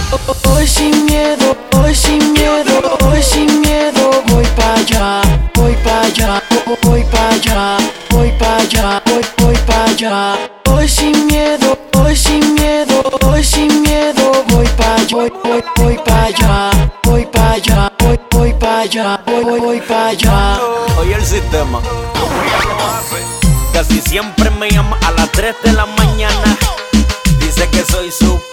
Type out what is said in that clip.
Hoy sin miedo, hoy sin miedo, hoy sin miedo, voy pa' allá, voy pa' allá, voy pa' allá, voy pa' allá, voy pa' allá. Hoy sin miedo, hoy sin miedo, hoy sin miedo, voy pa' allá, voy pa' allá, voy pa' allá, voy pa' allá, voy pa' allá. Oye el sistema. Casi siempre me llama a las 3 de la mañana. Dice que soy su